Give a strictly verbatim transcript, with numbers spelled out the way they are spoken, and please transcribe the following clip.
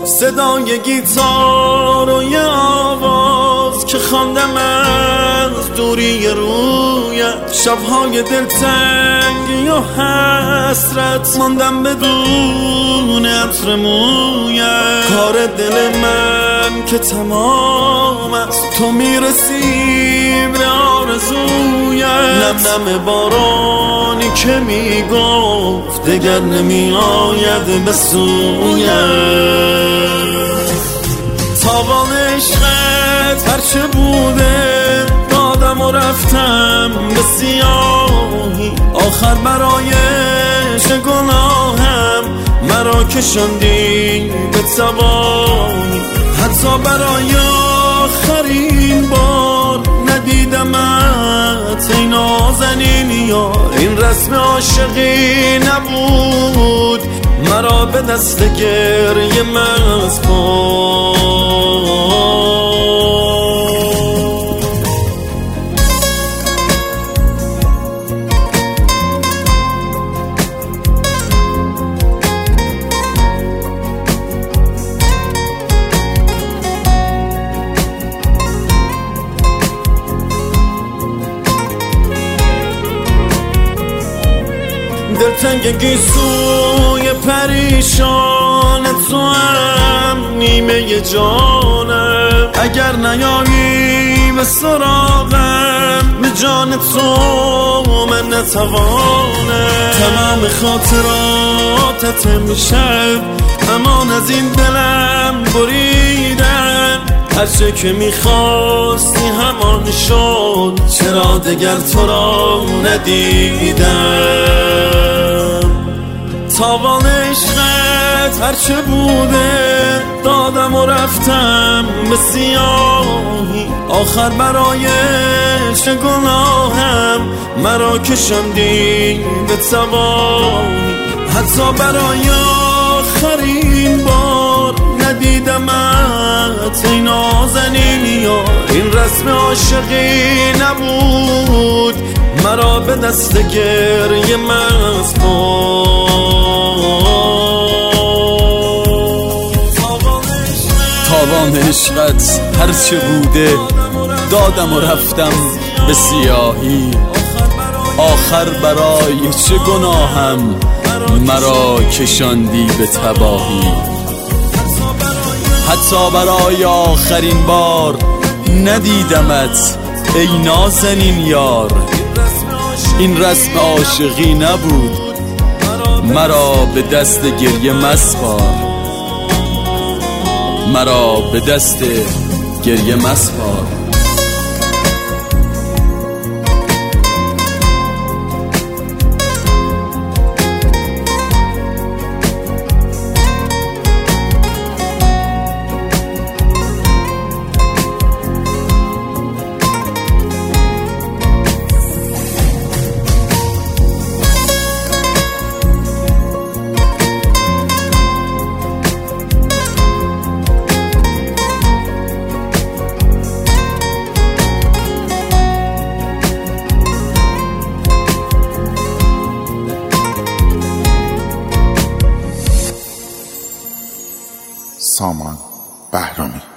صدای گیتار و یه آواز که خواندم از دوری رویت، شبهای دلتنگی و حسرت ماندم بدون عطر مویت. کار دل من که تمام است، تو میرسی به آرزویت. نم نم بارانی که میگفت دگر نمی آید به سویت. تاوان عشقت هرچه بوده دادم و رفتم به سیاهی. آخر برای چه گناهم مرا کشاندی به تباهی. حتی برای آخرین بار ندیدمت ای نازنین یار. این رسم عاشقی نبود، مرا به دست گریه مسپار. دلتنگ گیسوی پریشان تو هم نیمه جانم. اگر نیایی به سراغم به جان تو من نتوانم. تمام خاطراتت امشب امان از این دلم بریدن. هرچه که میخواستی همان شد، چرا دگر تو را ندیدم. تاوان عشقت هرچه بوده دادم و رفتم به سیاهی. آخر برای چه گناهم مرا کشاندی به تباهی. حتی برای آخرین بار ندیدمت ای نازنین یار. این رسم عاشقی نبود، مرا به دست گریه مسپار. تاوان عشقت هرچه بوده دادم و رفتم به سیاهی. آخر برای چه گناهم مرا کشاندی به تباهی. حتی برای آخرین بار ندیدمت ای نازنین یار. این رسم عاشقی نبود، مرا به دست گریه مسپار. مرا به دست گریه مسپار. سامان بهرامی.